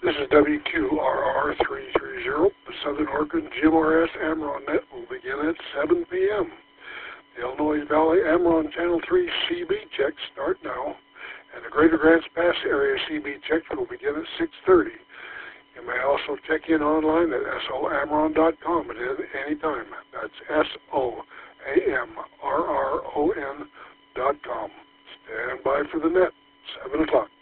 This is WQRR330. The Southern Oregon GMRS Amron Net will begin at 7 p.m. The Illinois Valley Amron Channel 3 CB checks start now, and the Greater Grants Pass Area CB checks will begin at 6:30. You may also check in online at SOAmron.com at any time. That's SOAMRRON.com. Stand by for the net, 7 o'clock.